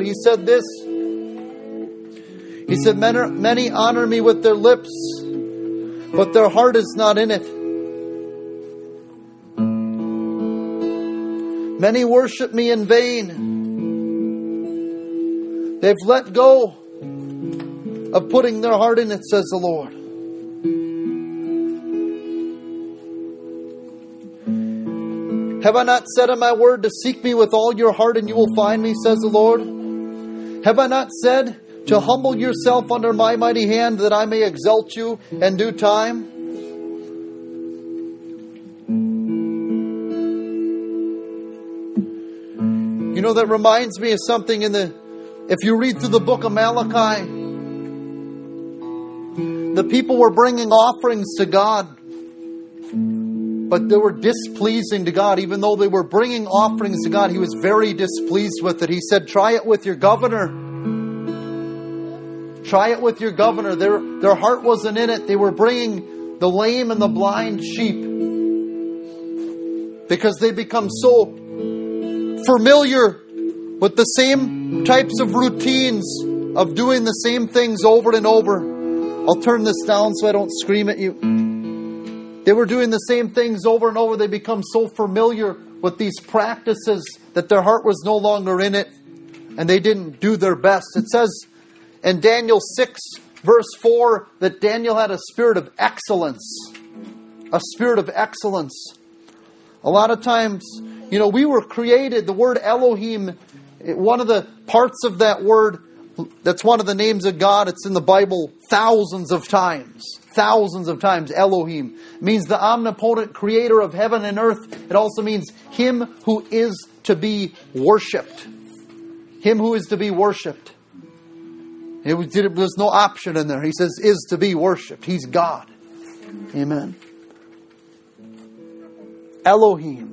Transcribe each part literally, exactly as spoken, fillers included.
he said this. He said, many honor me with their lips, but their heart is not in it. Many worship me in vain. They've let go of putting their heart in it, says the Lord. Have I not said in my word to seek me with all your heart and you will find me, says the Lord? Have I not said to humble yourself under my mighty hand that I may exalt you in due time? You know, that reminds me of something in the, if you read through the book of Malachi, the people were bringing offerings to God, but they were displeasing to God. Even though they were bringing offerings to God, He was very displeased with it. He said, try it with your governor. Try it with your governor. Their, their heart wasn't in it. They were bringing the lame and the blind sheep because they become so familiar with the same types of routines of doing the same things over and over. I'll turn this down so I don't scream at you. They were doing the same things over and over. They become so familiar with these practices that their heart was no longer in it, and they didn't do their best. It says in Daniel six, verse four, that Daniel had a spirit of excellence. A spirit of excellence. A lot of times, you know, we were created, the word Elohim, one of the parts of that word, that's one of the names of God. It's in the Bible thousands of times. Thousands of times. Elohim. It means the omnipotent creator of heaven and earth. It also means Him who is to be worshipped. Him who is to be worshipped. It was, there was no option in there. He says, is to be worshipped. He's God. Amen. Elohim.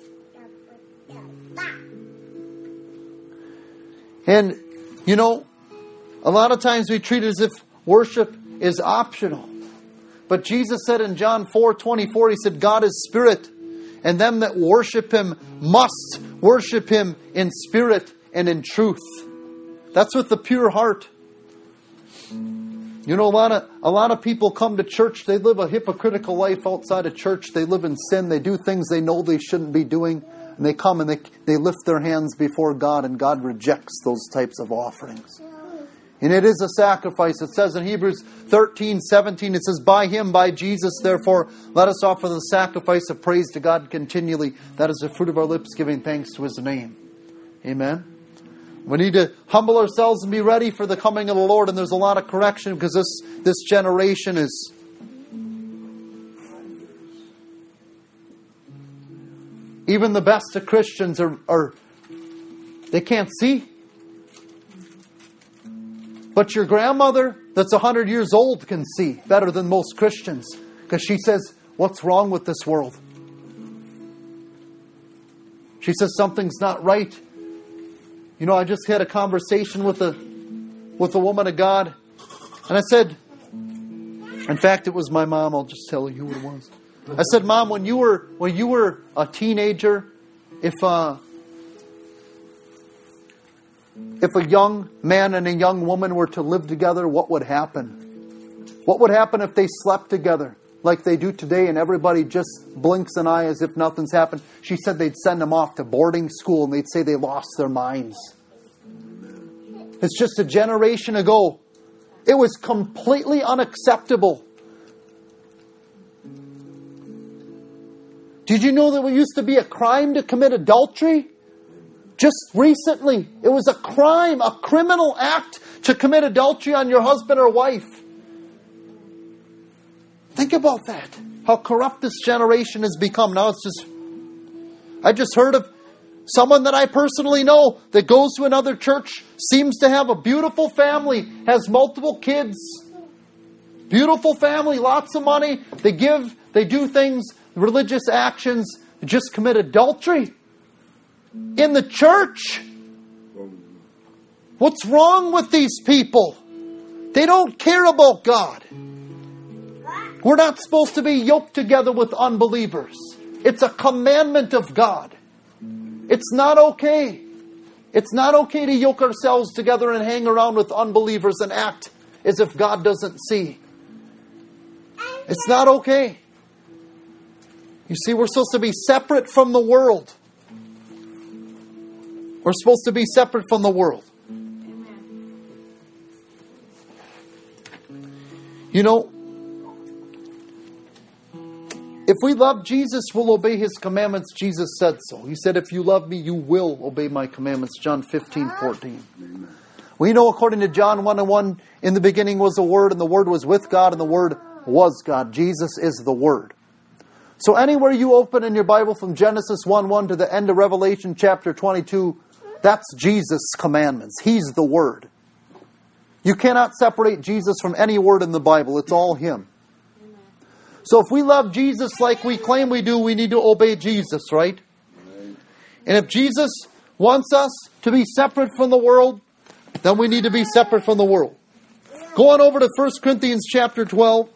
And, you know, a lot of times we treat it as if worship is optional. But Jesus said in John four twenty-four, He said, God is spirit, and them that worship Him must worship Him in spirit and in truth. That's with the pure heart. You know, a lot of a lot of people come to church. They live a hypocritical life outside of church. They live in sin. They do things they know they shouldn't be doing. And they come and they, they lift their hands before God, and God rejects those types of offerings. And it is a sacrifice. It says in Hebrews thirteen seventeen, it says, by Him, by Jesus, therefore, let us offer the sacrifice of praise to God continually. That is the fruit of our lips, giving thanks to His name. Amen. We need to humble ourselves and be ready for the coming of the Lord. And there's a lot of correction because this, this generation is... Even the best of Christians are, are they can't see. But your grandmother that's one hundred years old can see better than most Christians. Because she says, what's wrong with this world? She says something's not right. You know, I just had a conversation with a with a woman of God. And I said, in fact, it was my mom. I'll just tell you who it was. I said, Mom, when you were when you were a teenager, if uh, if a young man and a young woman were to live together, what would happen? What would happen if they slept together like they do today and everybody just blinks an eye as if nothing's happened? She said they'd send them off to boarding school and they'd say they lost their minds. It's just a generation ago. It was completely unacceptable. Did you know that it used to be a crime to commit adultery? Just recently, it was a crime, a criminal act to commit adultery on your husband or wife. Think about that. How corrupt this generation has become. Now it's just... I just heard of someone that I personally know that goes to another church, seems to have a beautiful family, has multiple kids. Beautiful family, lots of money. They give, they do things, religious actions, just commit adultery in the church. What's wrong with these people? They don't care about God. We're not supposed to be yoked together with unbelievers. It's a commandment of God. It's not okay. It's not okay to yoke ourselves together and hang around with unbelievers and act as if God doesn't see. It's not okay. You see, we're supposed to be separate from the world. We're supposed to be separate from the world. You know, if we love Jesus, we'll obey His commandments. Jesus said so. He said, if you love me, you will obey my commandments. John fifteen, fourteen. Amen. We know according to John one and one, in the beginning was the Word, and the Word was with God, and the Word was God. Jesus is the Word. So anywhere you open in your Bible from Genesis one one to the end of Revelation chapter twenty-two, that's Jesus' commandments. He's the Word. You cannot separate Jesus from any word in the Bible. It's all Him. So if we love Jesus like we claim we do, we need to obey Jesus, right? And if Jesus wants us to be separate from the world, then we need to be separate from the world. Go on over to First Corinthians chapter twelve.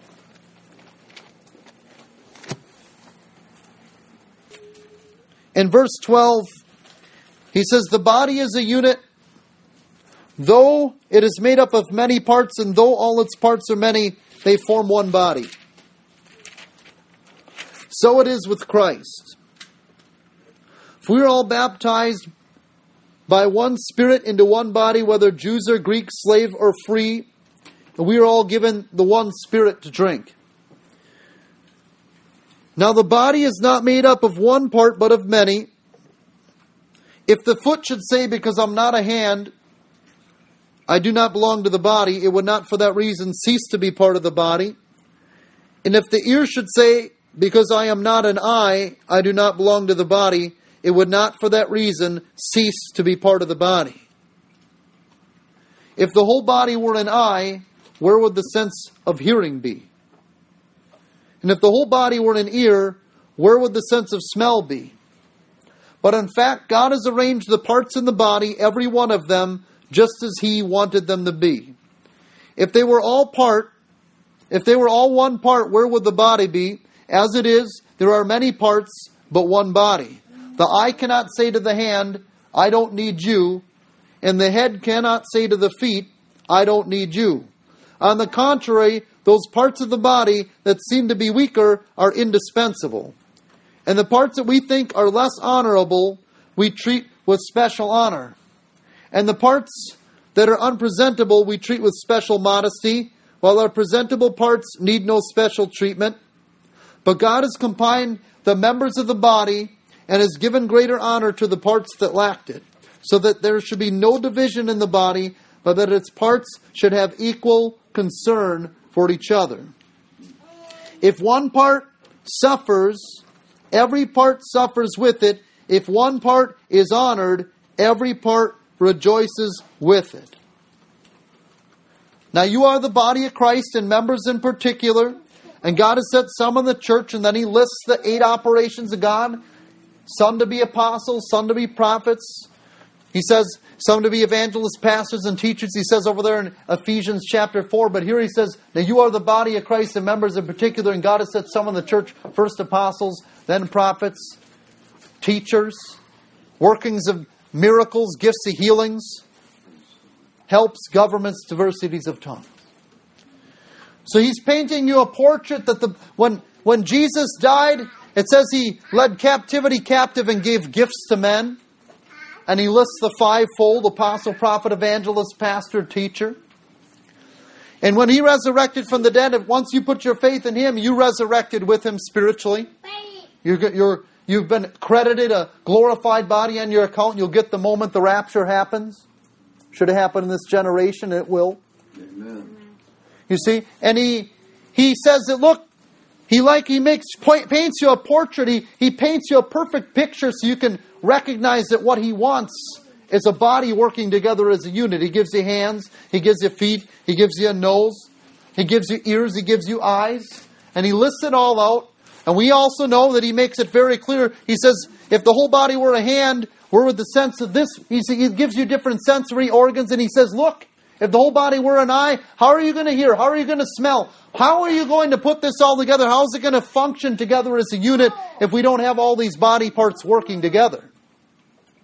In verse twelve, he says, the body is a unit, though it is made up of many parts, and though all its parts are many, they form one body. So it is with Christ. If we are all baptized by one Spirit into one body, whether Jews or Greeks, slave or free, and we are all given the one Spirit to drink. Now the body is not made up of one part, but of many. If the foot should say, because I'm not a hand, I do not belong to the body, it would not for that reason cease to be part of the body. And if the ear should say, because I am not an eye, I do not belong to the body, it would not for that reason cease to be part of the body. If the whole body were an eye, where would the sense of hearing be? And if the whole body were an ear, where would the sense of smell be? But in fact, God has arranged the parts in the body, every one of them, just as He wanted them to be. If they were all part, if they were all one part, where would the body be? As it is, there are many parts, but one body. The eye cannot say to the hand, I don't need you. And the head cannot say to the feet, I don't need you. On the contrary, those parts of the body that seem to be weaker are indispensable. And the parts that we think are less honorable, we treat with special honor. And the parts that are unpresentable, we treat with special modesty, while our presentable parts need no special treatment. But God has combined the members of the body and has given greater honor to the parts that lacked it, so that there should be no division in the body, but that its parts should have equal concern for each other. If one part suffers, every part suffers with it. If one part is honored, every part rejoices with it. Now you are the body of Christ, and members in particular. And God has set some in the church, and then He lists the eight operations of God. Some to be apostles, some to be prophets. He says some to be evangelists, pastors, and teachers. He says over there in Ephesians chapter four. But here he says, now you are the body of Christ, and members in particular. And God has set some in the church, first apostles, then prophets, teachers, workings of miracles, gifts of healings, helps, governments, diversities of tongues. So He's painting you a portrait that the when when Jesus died, it says He led captivity captive and gave gifts to men. And He lists the fivefold: apostle, prophet, evangelist, pastor, teacher. And when He resurrected from the dead, once you put your faith in Him, you resurrected with Him spiritually. You're, you're, you've been credited a glorified body on your account. You'll get the moment the rapture happens. Should have happened in this generation, it will. Amen. You see, and he he says that, look, he like he makes paints you a portrait. He he paints you a perfect picture so you can recognize that what He wants is a body working together as a unit. He gives you hands, He gives you feet, He gives you a nose, He gives you ears, He gives you eyes, and He lists it all out. And we also know that He makes it very clear. He says, if the whole body were a hand, where would the sense of this? He gives you different sensory organs, and He says, look, if the whole body were an eye, how are you going to hear? How are you going to smell? How are you going to put this all together? How is it going to function together as a unit if we don't have all these body parts working together?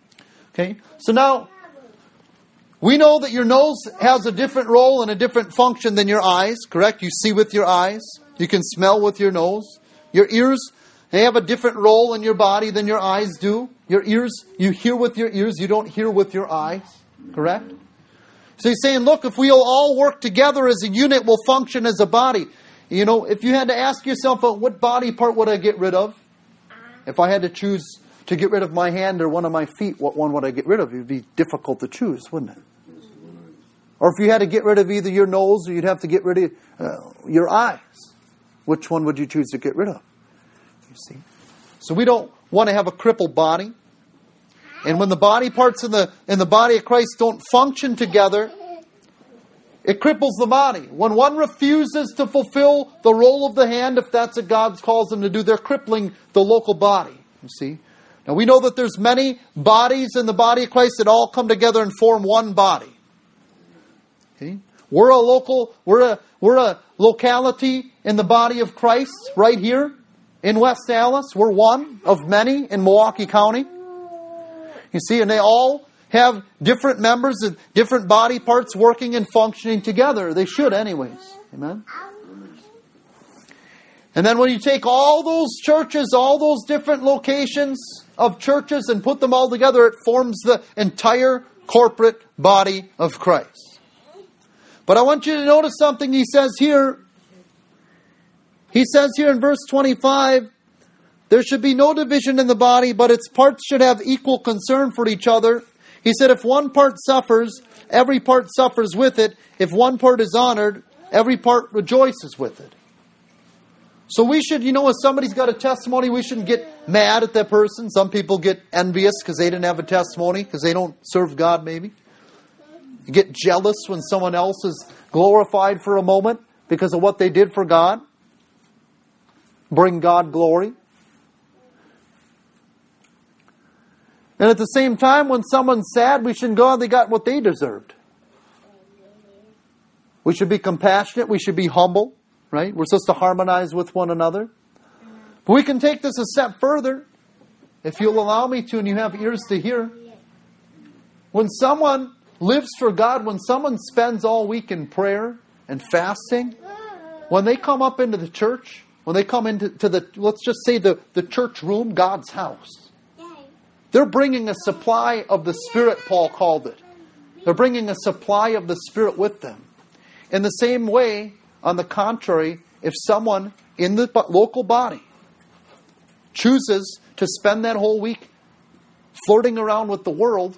Okay? So now, we know that your nose has a different role and a different function than your eyes, correct? You see with your eyes. You can smell with your nose. Your ears, they have a different role in your body than your eyes do. Your ears, you hear with your ears. You don't hear with your eyes, correct? So he's saying, look, if we'll all work together as a unit, we'll function as a body. You know, if you had to ask yourself, well, what body part would I get rid of? If I had to choose to get rid of my hand or one of my feet, what one would I get rid of? It would be difficult to choose, wouldn't it? Or if you had to get rid of either your nose or you'd have to get rid of uh, your eyes, which one would you choose to get rid of? You see? So we don't want to have a crippled body. And when the body parts in the in the body of Christ don't function together, it cripples the body. When one refuses to fulfill the role of the hand, if that's what God calls them to do, they're crippling the local body. You see? Now we know that there's many bodies in the body of Christ that all come together and form one body. Okay? We're a local, we're a we're a locality in the body of Christ right here in West Allis. We're one of many in Milwaukee County. You see, and they all have different members and different body parts working and functioning together. They should anyways. Amen? And then when you take all those churches, all those different locations of churches and put them all together, it forms the entire corporate body of Christ. But I want you to notice something he says here. He says here in verse twenty-five, there should be no division in the body, but its parts should have equal concern for each other. He said, if one part suffers, every part suffers with it. If one part is honored, every part rejoices with it. So we should, you know, if somebody's got a testimony, we shouldn't get mad at that person. Some people get envious because they didn't have a testimony, because they don't serve God maybe. You get jealous when someone else is glorified for a moment because of what they did for God. Bring God glory. And at the same time, when someone's sad, we shouldn't go, oh, they got what they deserved. We should be compassionate. We should be humble. Right? We're supposed to harmonize with one another. But we can take this a step further, if you'll allow me to, and you have ears to hear. When someone lives for God, when someone spends all week in prayer and fasting, when they come up into the church, when they come into to the, let's just say the, the church room, God's house, they're bringing a supply of the Spirit, Paul called it. They're bringing a supply of the Spirit with them. In the same way, on the contrary, if someone in the local body chooses to spend that whole week flirting around with the world,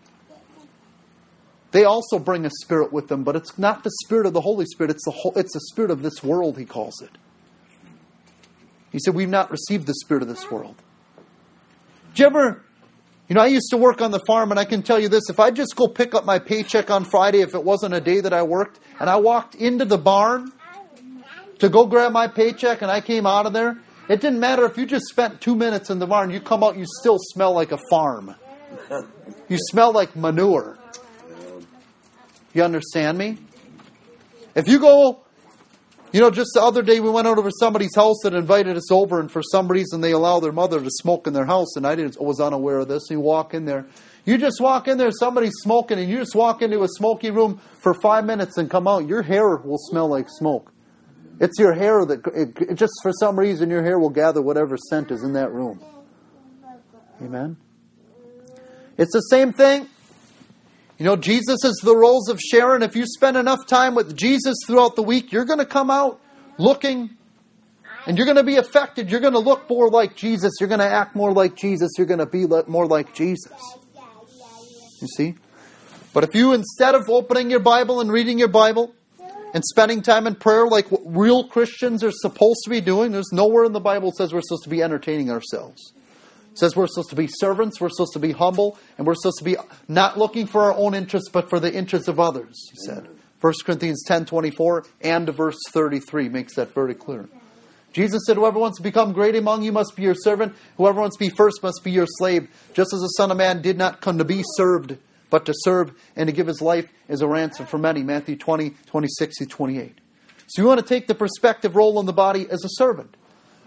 they also bring a spirit with them. But it's not the spirit of the Holy Spirit. It's the whole, it's the spirit of this world, he calls it. He said, we've not received the spirit of this world. Did you ever... You know, I used to work on the farm, and I can tell you this. If I just go pick up my paycheck on Friday, if it wasn't a day that I worked, and I walked into the barn to go grab my paycheck, and I came out of there, it didn't matter if you just spent two minutes in the barn. You come out, you still smell like a farm. You smell like manure. You understand me? If you go... You know, just the other day we went out over somebody's house that invited us over, and for some reason they allow their mother to smoke in their house, and I didn't was unaware of this. You walk in there. You just walk in there, somebody's smoking, and you just walk into a smoky room for five minutes and come out. Your hair will smell like smoke. It's your hair that, it, it just for some reason, your hair will gather whatever scent is in that room. Amen? It's the same thing. You know, Jesus is the Rose of Sharon. If you spend enough time with Jesus throughout the week, you're going to come out looking, and you're going to be affected. You're going to look more like Jesus. You're going to act more like Jesus. You're going to be more like Jesus. You see? But if you, instead of opening your Bible and reading your Bible and spending time in prayer like what real Christians are supposed to be doing, there's nowhere in the Bible that says we're supposed to be entertaining ourselves. It says we're supposed to be servants, we're supposed to be humble, and we're supposed to be not looking for our own interests, but for the interests of others, he said. First Corinthians ten twenty-four and verse thirty-three makes that very clear. Jesus said, whoever wants to become great among you must be your servant. Whoever wants to be first must be your slave. Just as the Son of Man did not come to be served, but to serve and to give his life as a ransom for many. Matthew twenty, twenty-six to twenty-eight. So you want to take the perspective role in the body as a servant.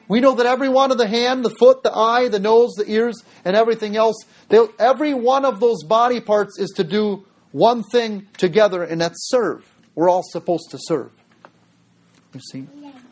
We know that every one of the hand, the foot, the eye, the nose, the ears, and everything else, every one of those body parts is to do one thing together, and that's serve. We're all supposed to serve. You see?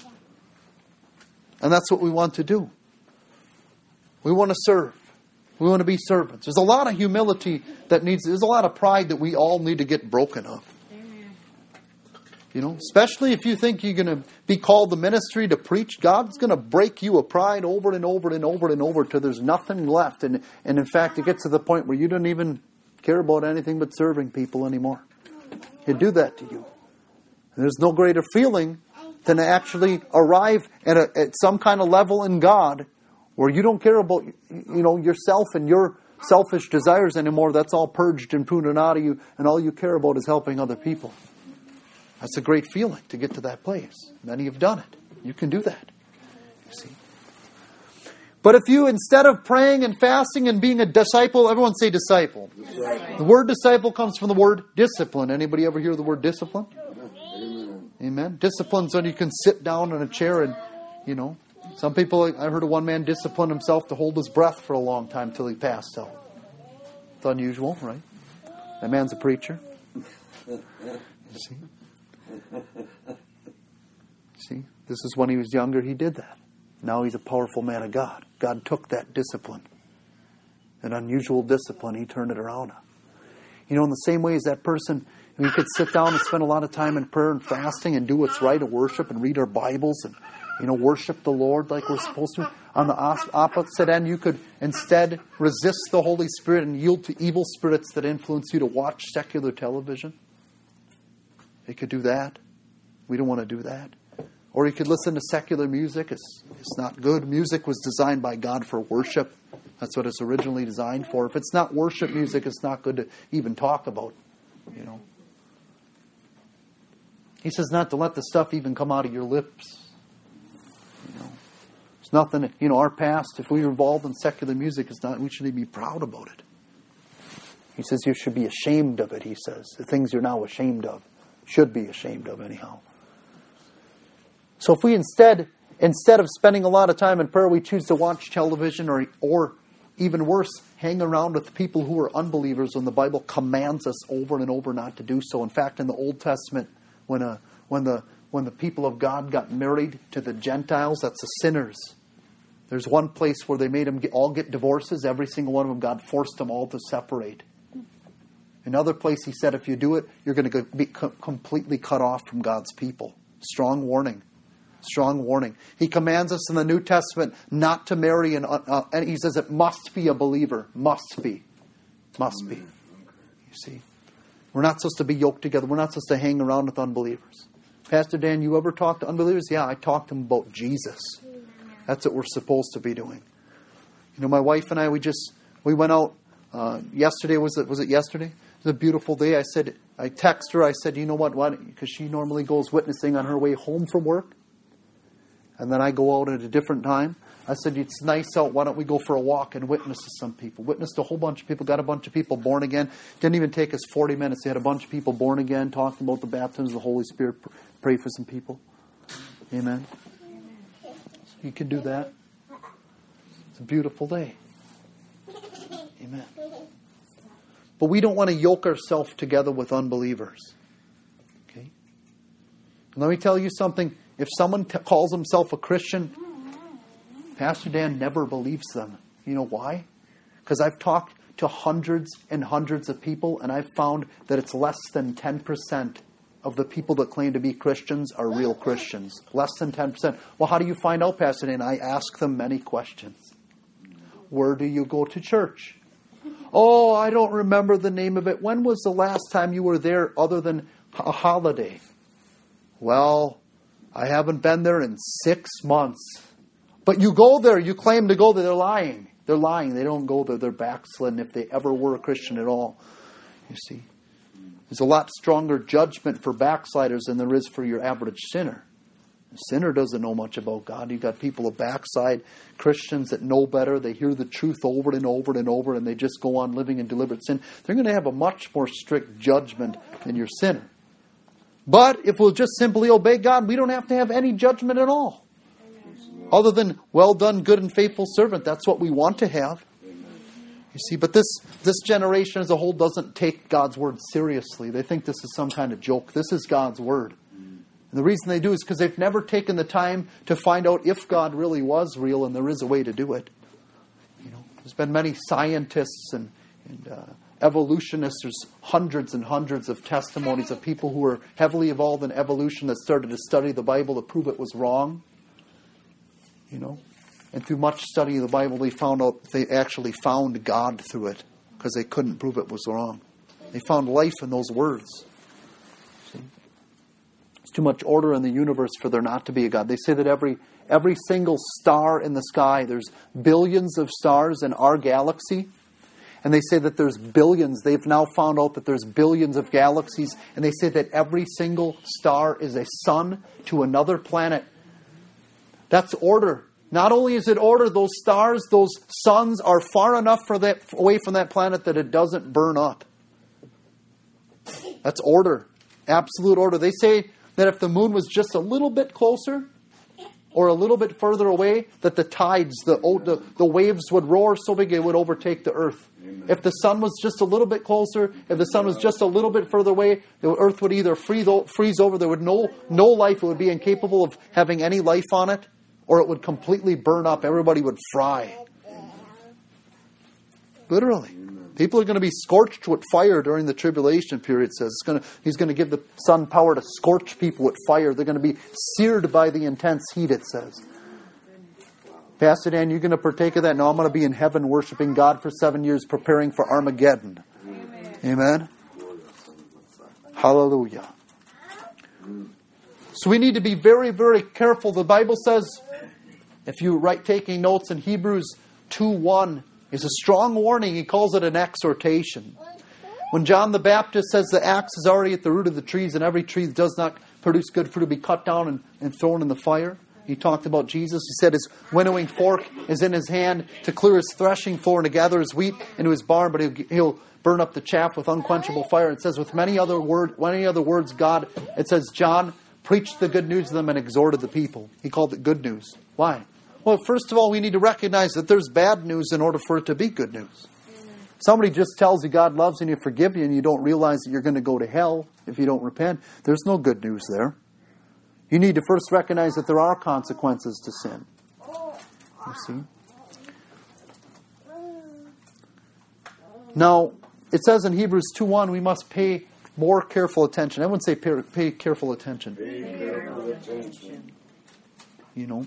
And that's what we want to do. We want to serve. We want to be servants. There's a lot of humility that needs, there's a lot of pride that we all need to get broken of. You know, especially if you think you're going to be called the ministry to preach, God's going to break you of pride over and over and over and over till there's nothing left. And, and in fact, it gets to the point where you don't even care about anything but serving people anymore. He'll do that to you. And there's no greater feeling than to actually arrive at, a, at some kind of level in God where you don't care about, you know, yourself and your selfish desires anymore. That's all purged and pruned out of you, and all you care about is helping other people. That's a great feeling to get to that place. Many have done it. You can do that. You see. But if you, instead of praying and fasting and being a disciple, everyone say disciple. Disciple. The word disciple comes from the word discipline. Anybody ever hear the word discipline? Amen. Amen. Discipline's when you can sit down in a chair and, you know, some people, I heard of one man discipline himself to hold his breath for a long time till he passed out. It's unusual, right? That man's a preacher. You see? See, this is when he was younger, he did that. Now he's a powerful man of God. God took that discipline, an unusual discipline, he turned it around. You know, in the same way as that person, we could sit down and spend a lot of time in prayer and fasting and do what's right and worship and read our Bibles and, you know, worship the Lord like we're supposed to. On the opposite end, you could instead resist the Holy Spirit and yield to evil spirits that influence you to watch secular television. You could do that. We don't want to do that. Or you could listen to secular music. It's, it's not good. Music was designed by God for worship. That's what it's originally designed for. If it's not worship music, it's not good to even talk about. You know. He says not to let the stuff even come out of your lips. You know. It's nothing, you know, our past, if we were involved in secular music, it's not, we should be proud about it. He says you should be ashamed of it, he says. The things you're now ashamed of. Should be ashamed of anyhow. So if we instead, instead of spending a lot of time in prayer, we choose to watch television or, or even worse, hang around with people who are unbelievers when the Bible commands us over and over not to do so. In fact, in the Old Testament, when a, when the when the people of God got married to the Gentiles, that's the sinners. There's one place where they made them get, all get divorces. Every single one of them, God forced them all to separate. Another place he said, if you do it, you're going to be completely cut off from God's people. Strong warning. Strong warning. He commands us in the New Testament not to marry, an, uh, and he says it must be a believer. Must be. Must be. You see? We're not supposed to be yoked together. We're not supposed to hang around with unbelievers. Pastor Dan, you ever talk to unbelievers? Yeah, I talk to them about Jesus. That's what we're supposed to be doing. You know, my wife and I, we just, we went out uh, yesterday. Was it, was it yesterday? It was a beautiful day. I said, I texted her. I said, you know what? Why don't, because she normally goes witnessing on her way home from work. And then I go out at a different time. I said, it's nice out. Why don't we go for a walk and witness to some people? Witnessed to a whole bunch of people. Got a bunch of people born again. Didn't even take us forty minutes. They had a bunch of people born again, talking about the baptism of the Holy Spirit. Pray for some people. Amen. So you can do that. It's a beautiful day. Amen. But we don't want to yoke ourselves together with unbelievers. Okay? And let me tell you something. If someone t- calls himself a Christian, Pastor Dan never believes them. You know why? Because I've talked to hundreds and hundreds of people, and I've found that it's less than ten percent of the people that claim to be Christians are real Christians. Less than ten percent. Well, how do you find out, Pastor Dan? I ask them many questions. Where do you go to church? Oh, I don't remember the name of it. When was the last time you were there other than a holiday? Well, I haven't been there in six months. But you go there, you claim to go there, they're lying. They're lying. They don't go there. They're backslidden if they ever were a Christian at all. You see, there's a lot stronger judgment for backsliders than there is for your average sinner. A sinner doesn't know much about God. You've got people of backside, Christians that know better. They hear the truth over and over and over, and they just go on living in deliberate sin. They're going to have a much more strict judgment than your sinner. But if we'll just simply obey God, we don't have to have any judgment at all. Other than, well done, good and faithful servant. That's what we want to have. You see, but this, this generation as a whole doesn't take God's word seriously. They think this is some kind of joke. This is God's word. And the reason they do is because they've never taken the time to find out if God really was real, and there is a way to do it. You know, there's been many scientists and, and uh, evolutionists. There's hundreds and hundreds of testimonies of people who were heavily involved in evolution that started to study the Bible to prove it was wrong. You know, and through much study of the Bible, they found out they actually found God through it because they couldn't prove it was wrong. They found life in those words. See? There's too much order in the universe for there not to be a God. They say that every every single star in the sky, there's billions of stars in our galaxy. And they say that there's billions. They've now found out that there's billions of galaxies. And they say that every single star is a sun to another planet. That's order. Not only is it order, those stars, those suns are far enough for that, away from that planet that it doesn't burn up. That's order. Absolute order. They say that if the moon was just a little bit closer or a little bit further away, that the tides, the, the, the waves would roar so big it would overtake the earth. Amen. If the sun was just a little bit closer, if the sun was just a little bit further away, the earth would either freeze, freeze over, there would no no life, it would be incapable of having any life on it, or it would completely burn up. Everybody would fry. Literally. People are going to be scorched with fire during the tribulation period, it says. It's going to, he's going to give the sun power to scorch people with fire. They're going to be seared by the intense heat, it says. Pastor Dan, you're going to partake of that? No, I'm going to be in heaven worshiping God for seven years, preparing for Armageddon. Amen. Amen. Hallelujah. So we need to be very, very careful. The Bible says, if you write taking notes in Hebrews two one, is a strong warning. He calls it an exhortation. When John the Baptist says the axe is already at the root of the trees and every tree that does not produce good fruit will be cut down and, and thrown in the fire. He talked about Jesus. He said his winnowing fork is in his hand to clear his threshing floor and to gather his wheat into his barn, but he'll, he'll burn up the chaff with unquenchable fire. It says with many other word, many other words, God, it says John preached the good news to them and exhorted the people. He called it good news. Why? Well, first of all, we need to recognize that there's bad news in order for it to be good news. Amen. Somebody just tells you God loves you and He forgives you and you don't realize that you're going to go to hell if you don't repent. There's no good news there. You need to first recognize that there are consequences to sin. You see? Now, it says in Hebrews two one, we must pay more careful attention. I wouldn't say pay, pay careful attention. Pay careful attention. You know?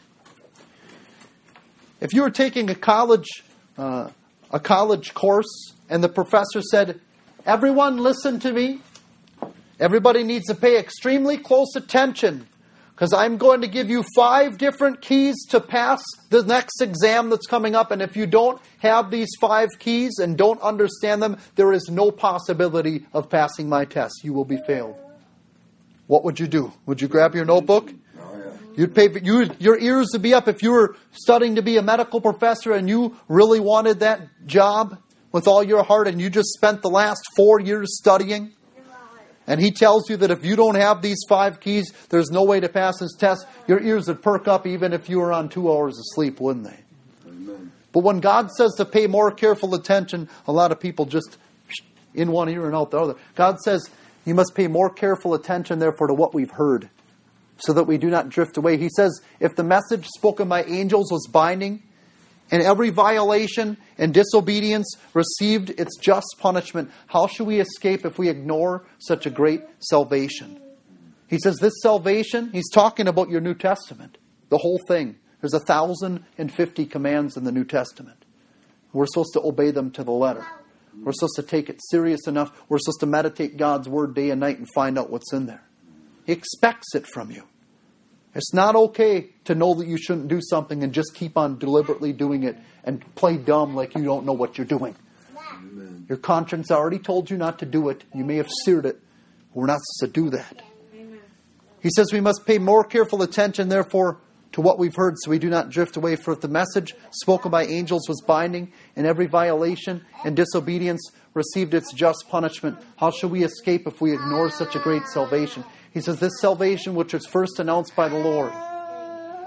If you were taking a college uh, a college course and the professor said, everyone listen to me. Everybody needs to pay extremely close attention because I'm going to give you five different keys to pass the next exam that's coming up. And if you don't have these five keys and don't understand them, there is no possibility of passing my test. You will be failed. What would you do? Would you grab your notebook? You'd pay. You, your ears would be up if you were studying to be a medical professor and you really wanted that job with all your heart and you just spent the last four years studying. And he tells you that if you don't have these five keys, there's no way to pass this test. Your ears would perk up even if you were on two hours of sleep, wouldn't they? Amen. But when God says to pay more careful attention, a lot of people just in one ear and out the other. God says you must pay more careful attention, therefore, to what we've heard, so that we do not drift away. He says, if the message spoken by angels was binding, and every violation and disobedience received its just punishment, how should we escape if we ignore such a great salvation? He says this salvation, he's talking about your New Testament, the whole thing. There's a thousand and fifty commands in the New Testament. We're supposed to obey them to the letter. We're supposed to take it serious enough. We're supposed to meditate God's Word day and night and find out what's in there. He expects it from you. It's not okay to know that you shouldn't do something and just keep on deliberately doing it and play dumb like you don't know what you're doing. Amen. Your conscience already told you not to do it. You may have seared it. We're not supposed to do that. Amen. He says we must pay more careful attention, therefore, to what we've heard so we do not drift away. For if the message spoken by angels was binding and every violation and disobedience received its just punishment, how shall we escape if we ignore such a great salvation? He says, this salvation which was first announced by the Lord.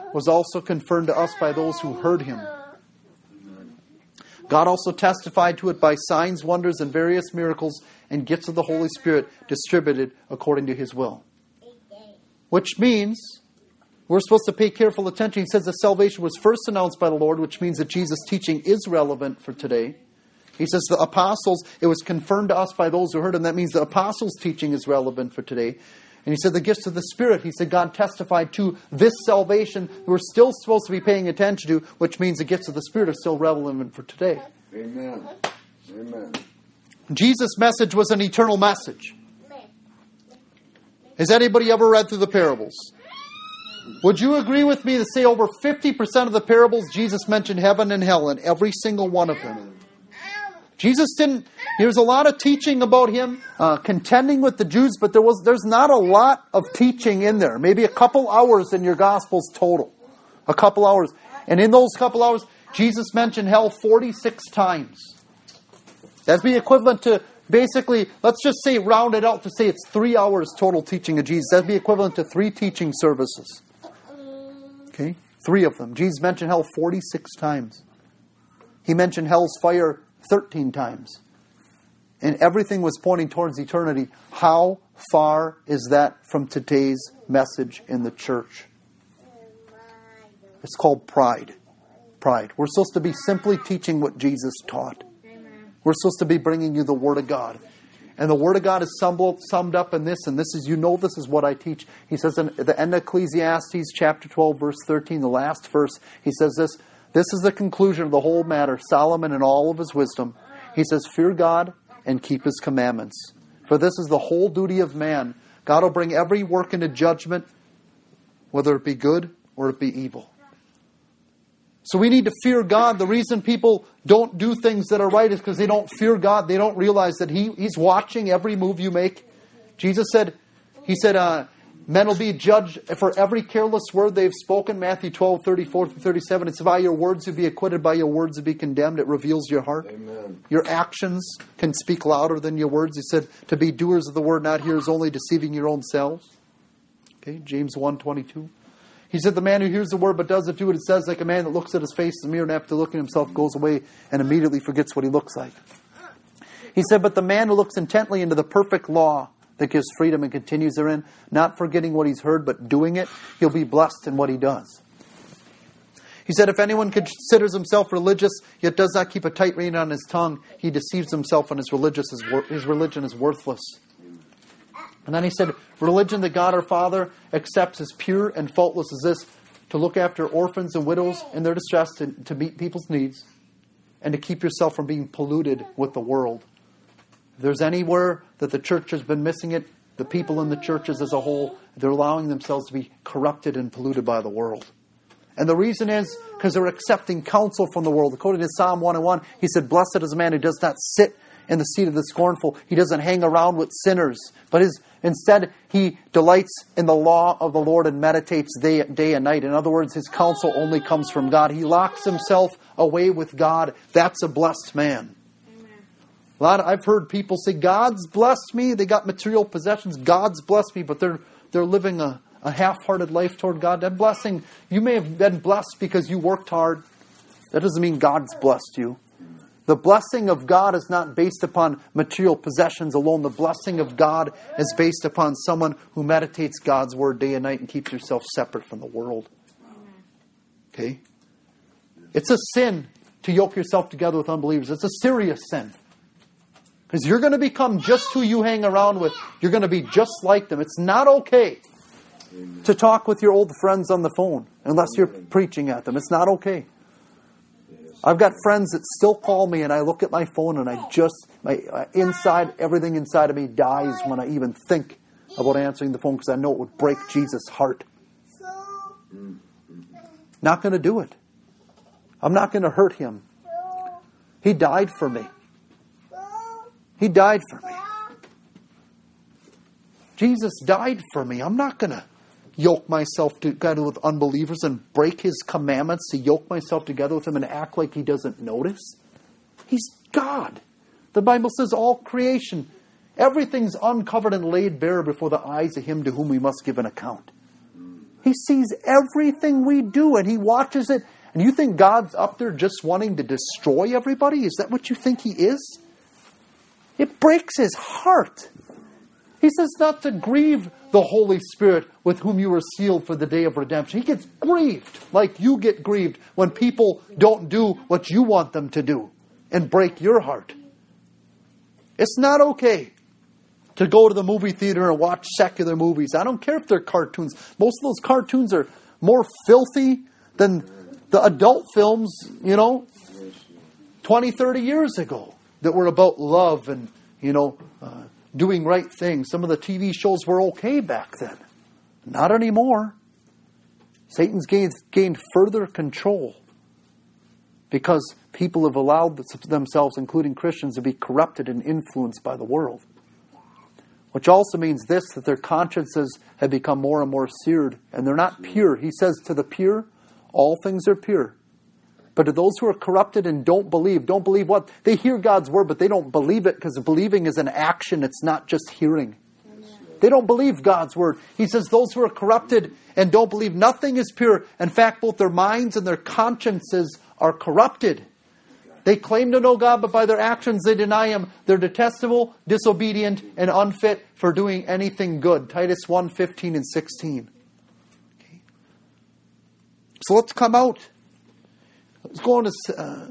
was also confirmed to us by those who heard him. God also testified to it by signs, wonders, and various miracles and gifts of the Holy Spirit distributed according to his will. Which means we're supposed to pay careful attention. He says that salvation was first announced by the Lord, which means that Jesus' teaching is relevant for today. He says the apostles, it was confirmed to us by those who heard him. That means the apostles' teaching is relevant for today. And he said the gifts of the Spirit, he said God testified to this salvation we're still supposed to be paying attention to, which means the gifts of the Spirit are still relevant for today. Amen. Amen. Jesus' message was an eternal message. Has anybody ever read through the parables? Would you agree with me to say over fifty percent of the parables Jesus mentioned heaven and hell in every single one of them? Jesus didn't, there's a lot of teaching about him uh, contending with the Jews, but there was there's not a lot of teaching in there. Maybe a couple hours in your Gospels total. A couple hours. And in those couple hours, Jesus mentioned hell forty-six times. That'd be equivalent to basically, let's just say round it out to say it's three hours total teaching of Jesus. That'd be equivalent to three teaching services. Okay? Three of them. Jesus mentioned hell forty-six times. He mentioned hell's fire thirteen times. And everything was pointing towards eternity. How far is that from today's message in the church? It's called pride. Pride. We're supposed to be simply teaching what Jesus taught. We're supposed to be bringing you the Word of God. And the Word of God is summed up in this, and this is, you know this is what I teach. He says in the end of Ecclesiastes, chapter twelve, verse thirteen, the last verse, he says this, this is the conclusion of the whole matter. Solomon in all of his wisdom. He says, fear God and keep his commandments. For this is the whole duty of man. God will bring every work into judgment, whether it be good or it be evil. So we need to fear God. The reason people don't do things that are right is because they don't fear God. They don't realize that he, He's watching every move you make. Jesus said, He said, uh, men will be judged for every careless word they've spoken. Matthew twelve, thirty-four through thirty-seven. It's by your words you'll be acquitted, by your words you'll be condemned. It reveals your heart. Amen. Your actions can speak louder than your words. He said, to be doers of the word, not hearers only, deceiving your own selves. Okay, James one, twenty-two. He said, the man who hears the word but doesn't do it, it says, like a man that looks at his face in the mirror and after looking at himself goes away and immediately forgets what he looks like. He said, but the man who looks intently into the perfect law that gives freedom and continues therein, not forgetting what he's heard but doing it, he'll be blessed in what he does. He said, if anyone considers himself religious, yet does not keep a tight rein on his tongue, he deceives himself and his, religious is wor- his religion is worthless. And then he said, religion that God our Father accepts as pure and faultless as this, to look after orphans and widows in their distress, to, to meet people's needs, and to keep yourself from being polluted with the world. If there's anywhere that the church has been missing it, the people in the churches as a whole, they're allowing themselves to be corrupted and polluted by the world. And the reason is because they're accepting counsel from the world. According to Psalm one oh one, he said, blessed is the man who does not sit in the seat of the scornful. He doesn't hang around with sinners, but his, instead he delights in the law of the Lord and meditates day, day and night. In other words, his counsel only comes from God. He locks himself away with God. That's a blessed man. Amen. A lot of, I've heard people say, God's blessed me. They got material possessions. God's blessed me, but they're they're living a, a half-hearted life toward God. That blessing, you may have been blessed because you worked hard. That doesn't mean God's blessed you. The blessing of God is not based upon material possessions alone. The blessing of God is based upon someone who meditates God's word day and night and keeps yourself separate from the world. Okay? It's a sin to yoke yourself together with unbelievers. It's a serious sin. Because you're going to become just who you hang around with. You're going to be just like them. It's not okay to talk with your old friends on the phone unless you're preaching at them. It's not okay. I've got friends that still call me and I look at my phone and I just, my uh, inside, everything inside of me dies when I even think about answering the phone because I know it would break Jesus' heart. Not going to do it. I'm not going to hurt him. He died for me. He died for me. Jesus died for me. I'm not going to yoke myself together with unbelievers and break his commandments to yoke myself together with him and act like he doesn't notice. He's God. The Bible says all creation, everything's uncovered and laid bare before the eyes of him to whom we must give an account. He sees everything we do and He watches it. And you think God's up there just wanting to destroy everybody? Is that what you think He is? It breaks His heart. He says not to grieve the Holy Spirit with whom you were sealed for the day of redemption. He gets grieved like you get grieved when people don't do what you want them to do and break your heart. It's not okay to go to the movie theater and watch secular movies. I don't care if they're cartoons. Most of those cartoons are more filthy than the adult films, you know, twenty, thirty years ago that were about love and, you know, uh, doing right things. Some of the T V shows were okay back then. Not anymore. Satan's gained, gained further control because people have allowed themselves, including Christians, to be corrupted and influenced by the world. Which also means this, that their consciences have become more and more seared, and they're not pure. He says to the pure, all things are pure. But to those who are corrupted and don't believe, don't believe what? They hear God's word, but they don't believe it, because believing is an action. It's not just hearing. They don't believe God's word. He says those who are corrupted and don't believe, nothing is pure. In fact, both their minds and their consciences are corrupted. They claim to know God, but by their actions they deny Him. They're detestable, disobedient, and unfit for doing anything good. Titus one, fifteen and sixteen. Okay. So let's come out. Let's go on to... Uh,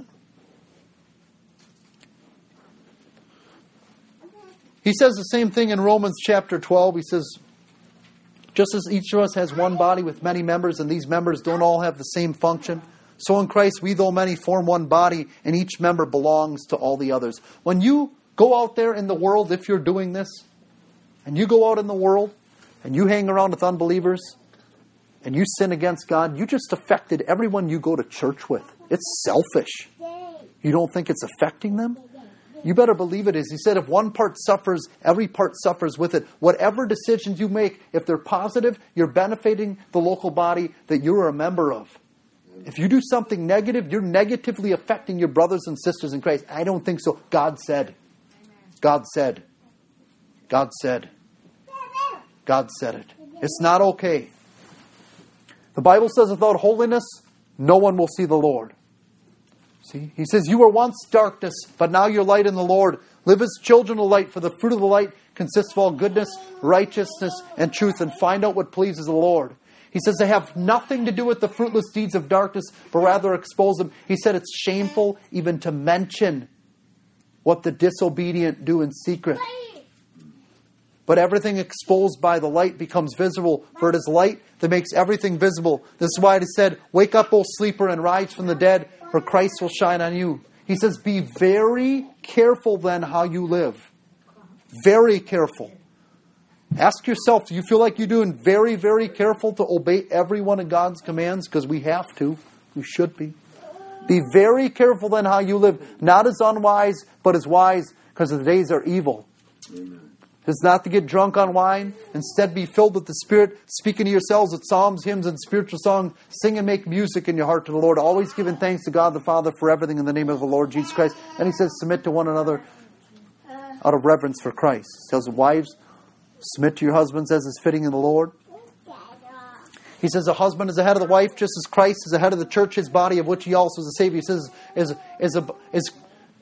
he says the same thing in Romans chapter twelve. He says, just as each of us has one body with many members, and these members don't all have the same function, so in Christ we, though many, form one body, and each member belongs to all the others. When you go out there in the world, if you're doing this, and you go out in the world, and you hang around with unbelievers, and you sin against God, you just affected everyone you go to church with. It's selfish. You don't think it's affecting them? You better believe it is. He said if one part suffers, every part suffers with it. Whatever decisions you make, if they're positive, you're benefiting the local body that you're a member of. If you do something negative, you're negatively affecting your brothers and sisters in Christ. I don't think so. God said. God said. God said. God said it. It's not okay. The Bible says without holiness, no one will see the Lord. See, He says, you were once darkness, but now you're light in the Lord. Live as children of light, for the fruit of the light consists of all goodness, righteousness, and truth, and find out what pleases the Lord. He says they have nothing to do with the fruitless deeds of darkness, but rather expose them. He said it's shameful even to mention what the disobedient do in secret. But everything exposed by the light becomes visible, for it is light that makes everything visible. This is why it is said, wake up, O sleeper, and rise from the dead, for Christ will shine on you. He says, be very careful then how you live. Very careful. Ask yourself, do you feel like you're doing very, very careful to obey every one of God's commands? Because we have to. We should be. Be very careful then how you live. Not as unwise, but as wise, because the days are evil. Amen. It's not to get drunk on wine. Instead, be filled with the Spirit, speaking to yourselves with psalms, hymns, and spiritual songs. Sing and make music in your heart to the Lord. Always giving thanks to God the Father for everything in the name of the Lord Jesus Christ. And He says, submit to one another out of reverence for Christ. He tells wives, submit to your husbands as is fitting in the Lord. He says a husband is the head of the wife, just as Christ is the head of the church, His body, of which He also is the Savior. He says, is, is, a, is,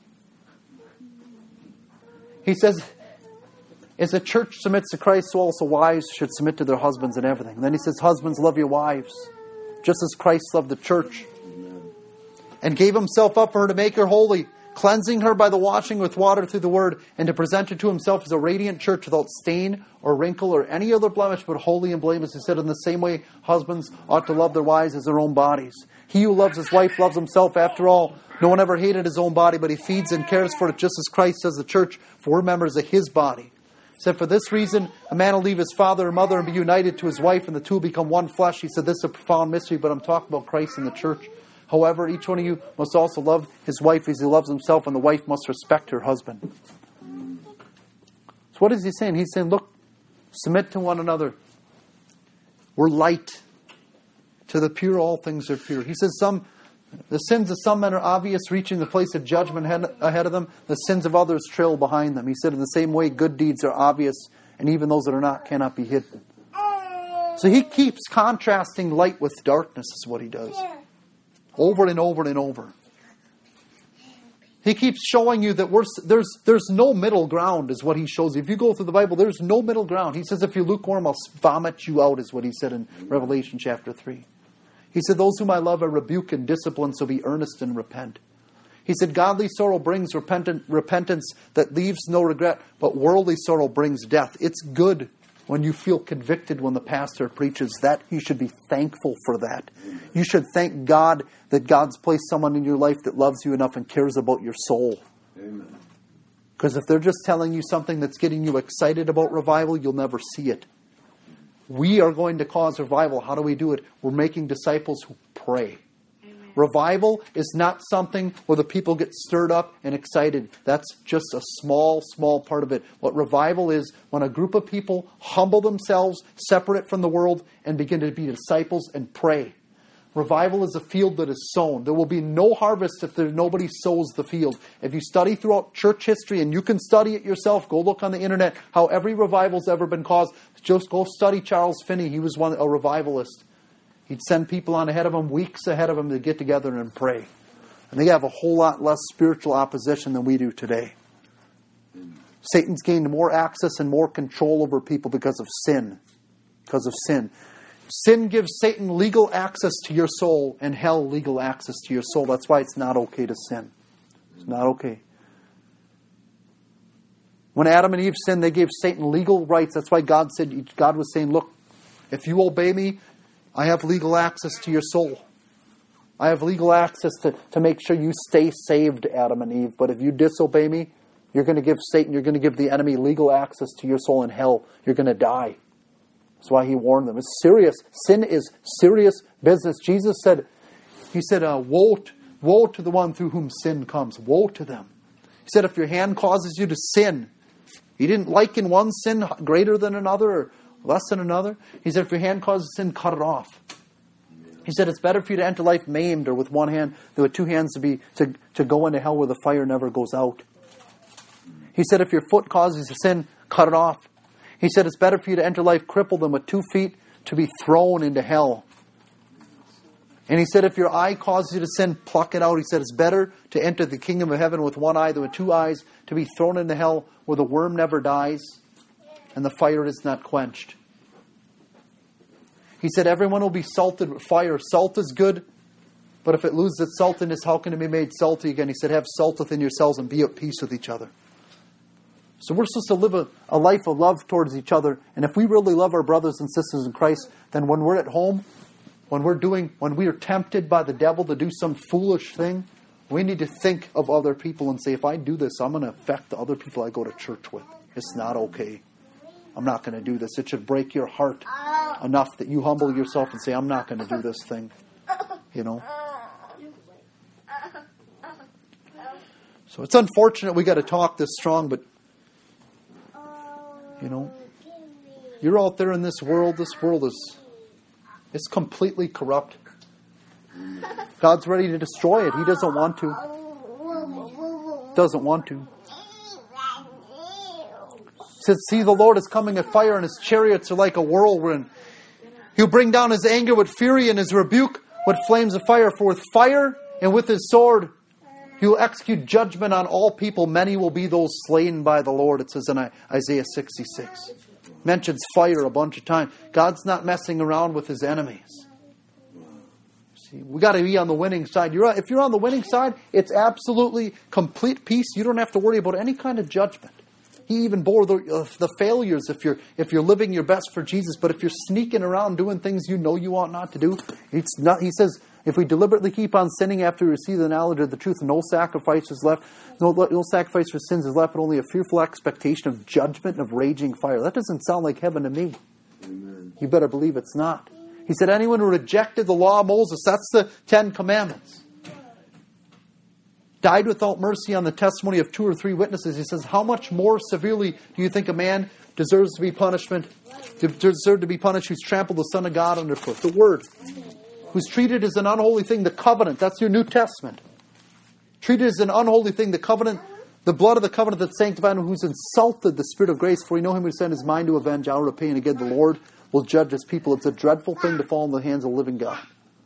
he says, as the church submits to Christ, so also wives should submit to their husbands in everything. And then he says, husbands, love your wives, just as Christ loved the church and gave Himself up for her to make her holy, cleansing her by the washing with water through the word, and to present her to Himself as a radiant church without stain or wrinkle or any other blemish, but holy and blameless. He said, in the same way, husbands ought to love their wives as their own bodies. He who loves his wife loves himself. After all, no one ever hated his own body, but he feeds and cares for it, just as Christ does the church, for we're members of His body. He said, for this reason, a man will leave his father and mother and be united to his wife, and the two will become one flesh. He said, this is a profound mystery, but I'm talking about Christ and the church. However, each one of you must also love his wife as he loves himself, and the wife must respect her husband. So what is he saying? He's saying, look, submit to one another. We're light. To the pure, all things are pure. He says, some the sins of some men are obvious, reaching the place of judgment ahead of them. The sins of others trail behind them. He said, in the same way, good deeds are obvious, and even those that are not cannot be hidden. So he keeps contrasting light with darkness is what he does. Over and over and over. He keeps showing you that we're, there's, there's no middle ground is what he shows you. If you go through the Bible, there's no middle ground. He says, if you're lukewarm, I'll vomit you out is what he said in Revelation chapter three. He said, those whom I love I rebuke and discipline, so be earnest and repent. He said, godly sorrow brings repentant, repentance that leaves no regret, but worldly sorrow brings death. It's good when you feel convicted when the pastor preaches that. You should be thankful for that. You should thank God that God's placed someone in your life that loves you enough and cares about your soul. Amen. Because if they're just telling you something that's getting you excited about revival, you'll never see it. We are going to cause revival. How do we do it? We're making disciples who pray. Revival is not something where the people get stirred up and excited. That's just a small, small part of it. What revival is, when a group of people humble themselves, separate from the world, and begin to be disciples and pray. Revival is a field that is sown. There will be no harvest if there nobody sows the field. If you study throughout church history, and you can study it yourself, go look on the internet how every revival's ever been caused. Just go study Charles Finney. He was one a revivalist. He'd send people on ahead of him, weeks ahead of him, to get together and pray. And they have a whole lot less spiritual opposition than we do today. Satan's gained more access and more control over people because of sin. Because of sin. Sin gives Satan legal access to your soul and hell legal access to your soul. That's why it's not okay to sin. It's not okay. When Adam and Eve sinned, they gave Satan legal rights. That's why God said, God was saying, look, if you obey me, I have legal access to your soul. I have legal access to, to make sure you stay saved, Adam and Eve. But if you disobey me, you're going to give Satan, you're going to give the enemy legal access to your soul in hell. You're going to die. That's why he warned them. It's serious. Sin is serious business. Jesus said, he said, uh, woe, to, woe to the one through whom sin comes. Woe to them. He said, if your hand causes you to sin, he didn't liken one sin greater than another or less than another. He said, if your hand causes sin, cut it off. He said, it's better for you to enter life maimed or with one hand than with two hands to be to, to go into hell where the fire never goes out. He said, if your foot causes you sin, cut it off. He said, it's better for you to enter life crippled than with two feet to be thrown into hell. And he said, if your eye causes you to sin, pluck it out. He said, it's better to enter the kingdom of heaven with one eye than with two eyes to be thrown into hell where the worm never dies and the fire is not quenched. He said, everyone will be salted with fire. Salt is good, but if it loses its saltiness, how can it be made salty again? He said, have salt within yourselves and be at peace with each other. So we're supposed to live a, a life of love towards each other. And if we really love our brothers and sisters in Christ, then when we're at home, when we're doing, when we are tempted by the devil to do some foolish thing, we need to think of other people and say, if I do this, I'm going to affect the other people I go to church with. It's not okay. I'm not going to do this. It should break your heart enough that you humble yourself and say, I'm not going to do this thing. You know? So it's unfortunate we got to talk this strong, but you know, you're out there in this world. This world is it's completely corrupt. God's ready to destroy it. He doesn't want to. Doesn't want to. He says, see, the Lord is coming at fire, and his chariots are like a whirlwind. He'll bring down his anger with fury and his rebuke with flames of fire. For with fire and with his sword he will execute judgment on all people. Many will be those slain by the Lord. It says in Isaiah sixty-six. Mentions fire a bunch of times. God's not messing around with his enemies. See, we got to be on the winning side. You're, if you're on the winning side, it's absolutely complete peace. You don't have to worry about any kind of judgment. He even bore the, uh, the failures if you're if you're living your best for Jesus. But if you're sneaking around doing things you know you ought not to do, it's not. He says, if we deliberately keep on sinning after we receive the knowledge of the truth, no sacrifice is left. No, no sacrifice for sins is left, but only a fearful expectation of judgment and of raging fire. That doesn't sound like heaven to me. Amen. You better believe it's not. He said, anyone who rejected the law of Moses, that's the Ten Commandments, died without mercy on the testimony of two or three witnesses. He says, how much more severely do you think a man deserves to be punishment, deserves to be punished who's trampled the Son of God underfoot? The Word. Who's treated as an unholy thing, the covenant. That's your New Testament. Treated as an unholy thing, the covenant, the blood of the covenant that sanctified him, who's insulted the Spirit of grace, for we know him who sent his mind to avenge, I'll repay and again the Lord. will judge His people. It's a dreadful thing to fall in the hands of the living God.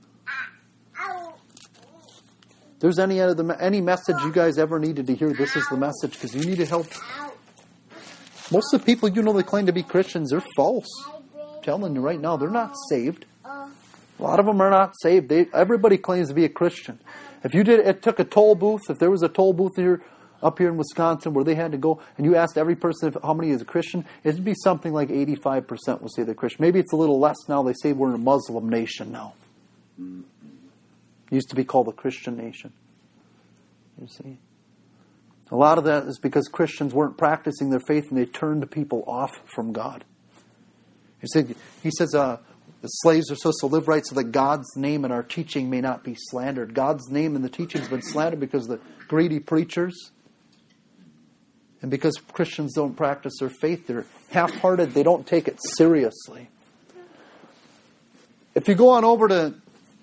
If there's any other, any message you guys ever needed to hear, this is the message, because you need to help. Most of the people you know that claim to be Christians, they're false. I'm telling you right now, they're not saved. A lot of them are not saved. They, everybody claims to be a Christian. If you did, it took a toll booth. If there was a toll booth here, up here in Wisconsin, where they had to go, and you asked every person if, how many is a Christian, it'd be something like eighty-five percent would say they're Christian. Maybe it's a little less now. They say we're in a Muslim nation now. It used to be called a Christian nation. You see, a lot of that is because Christians weren't practicing their faith, and they turned people off from God. He said, he says, uh, the slaves are supposed to live right so that God's name and our teaching may not be slandered. God's name and the teaching has been slandered because of the greedy preachers. And because Christians don't practice their faith, they're half-hearted, they don't take it seriously. If you go on over to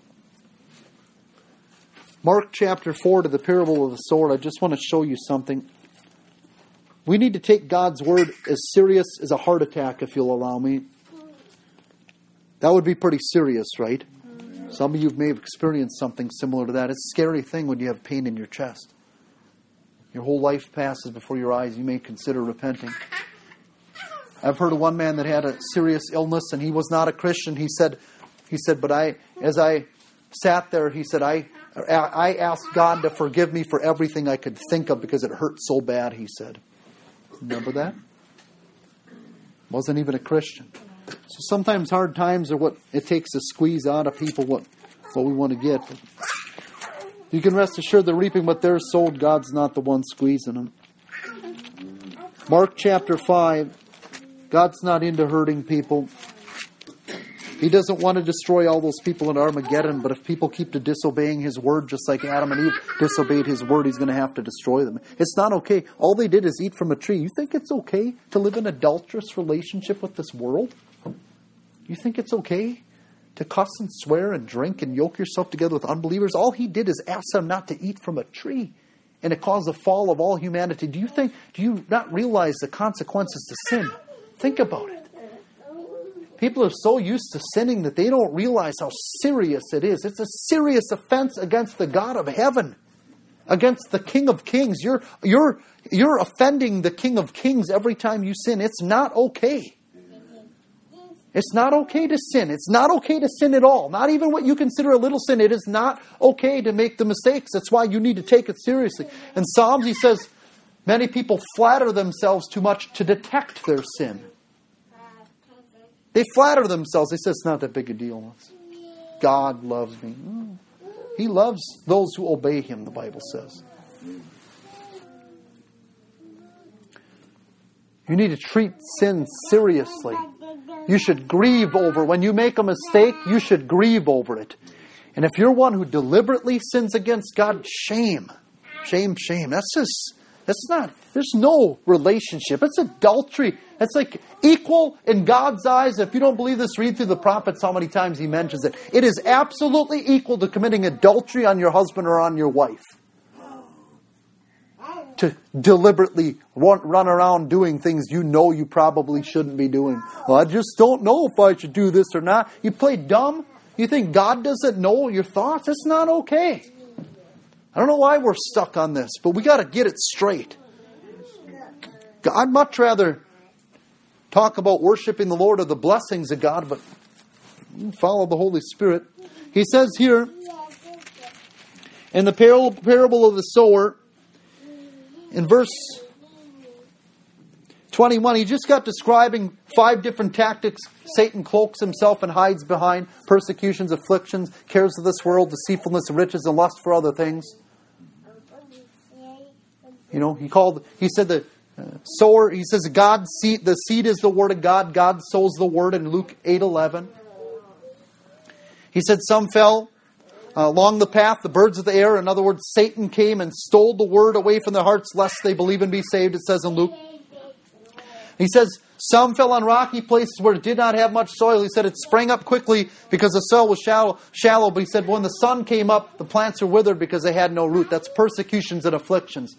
Mark chapter four, to the parable of the sword, I just want to show you something. We need to take God's word as serious as a heart attack, if you'll allow me. That would be pretty serious, right? Some of you may have experienced something similar to that. It's a scary thing when you have pain in your chest. Your whole life passes before your eyes. You may consider repenting. I've heard of one man that had a serious illness, and he was not a Christian. He said, he said, but I, as I sat there, he said, I, I asked God to forgive me for everything I could think of because it hurt so bad, he said. Remember that? Wasn't even a Christian. So sometimes hard times are what it takes to squeeze out of people what, what we want to get. You can rest assured they're reaping what they're sowed. God's not the one squeezing them. Mark chapter five. God's not into hurting people. He doesn't want to destroy all those people in Armageddon, but if people keep to disobeying His word, just like Adam and Eve disobeyed His word, He's going to have to destroy them. It's not okay. All they did is eat from a tree. You think it's okay to live in an adulterous relationship with this world? You think it's okay to cuss and swear and drink and yoke yourself together with unbelievers? All He did is ask them not to eat from a tree, and it caused the fall of all humanity. Do you think? Do you not realize the consequences to sin? Think about it. People are so used to sinning that they don't realize how serious it is. It's a serious offense against the God of heaven, against the King of Kings. You're you're you're offending the King of Kings every time you sin. It's not okay. It's not okay to sin. It's not okay to sin at all. Not even what you consider a little sin. It is not okay to make the mistakes. That's why you need to take it seriously. In Psalms, he says, many people flatter themselves too much to detect their sin. They flatter themselves. They say, it's not that big a deal. God loves me. He loves those who obey Him, the Bible says. You need to treat sin seriously. You should grieve over. When you make a mistake, you should grieve over it. And if you're one who deliberately sins against God, shame. Shame, shame. That's just, that's not, there's no relationship. It's adultery. It's like equal in God's eyes. If you don't believe this, read through the prophets how many times He mentions it. It is absolutely equal to committing adultery on your husband or on your wife. To deliberately run, run around doing things you know you probably shouldn't be doing. Well, I just don't know if I should do this or not. You play dumb? You think God doesn't know your thoughts? It's not okay. I don't know why we're stuck on this, but we got to get it straight. I'd much rather talk about worshiping the Lord or the blessings of God, but follow the Holy Spirit. He says here, in the parable of the sower, in verse twenty-one, he just got describing five different tactics Satan cloaks himself and hides behind: persecutions, afflictions, cares of this world, deceitfulness of riches, and lust for other things. You know, he called, he said the uh, sower, he says God's seed, the seed is the word of God. God sows the word in Luke eight eleven. He said some fell Uh, along the path, the birds of the air. In other words, Satan came and stole the word away from their hearts, lest they believe and be saved, it says in Luke. He says, some fell on rocky places where it did not have much soil. He said it sprang up quickly because the soil was shallow, shallow. But he said when the sun came up, the plants were withered because they had no root. That's persecutions and afflictions.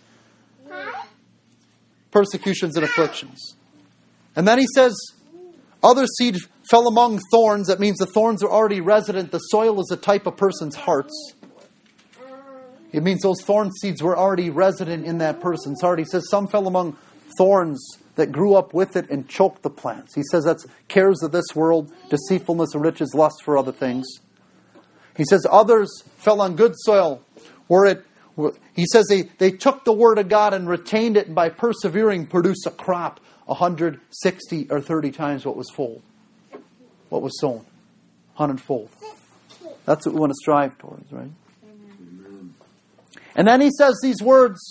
Persecutions and afflictions. And then he says, other seed fell among thorns. That means the thorns are already resident. The soil is a type of person's hearts. It means those thorn seeds were already resident in that person's heart. He says some fell among thorns that grew up with it and choked the plants. He says that's cares of this world, deceitfulness of riches, lust for other things. He says others fell on good soil where it, he says they, they took the word of God and retained it, and by persevering produced a crop one hundred sixty or thirty times what was fold. What was sown. one hundred fold. That's what we want to strive towards, right? Amen. And then he says these words.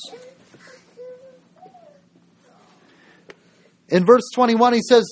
In verse twenty-one, he says,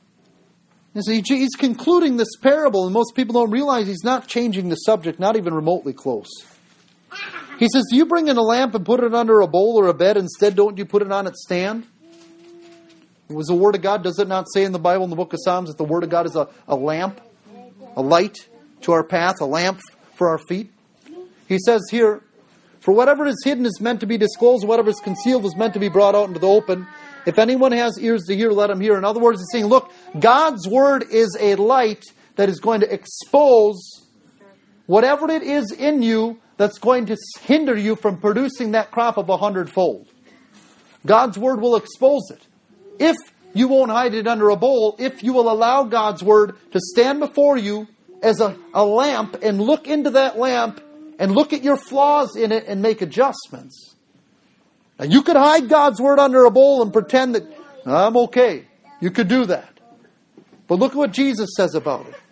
he's concluding this parable, and most people don't realize he's not changing the subject, not even remotely close. He says, do you bring in a lamp and put it under a bowl or a bed? Instead, don't you put it on its stand? It was the Word of God. Does it not say in the Bible, in the book of Psalms, that the Word of God is a, a lamp, a light to our path, a lamp for our feet? He says here, for whatever is hidden is meant to be disclosed, whatever is concealed is meant to be brought out into the open. If anyone has ears to hear, let him hear. In other words, he's saying, look, God's Word is a light that is going to expose whatever it is in you that's going to hinder you from producing that crop of a hundredfold. God's Word will expose it. If you won't hide it under a bowl, if you will allow God's Word to stand before you as a, a lamp and look into that lamp and look at your flaws in it and make adjustments. Now, you could hide God's Word under a bowl and pretend that, I'm okay. You could do that. But look at what Jesus says about it.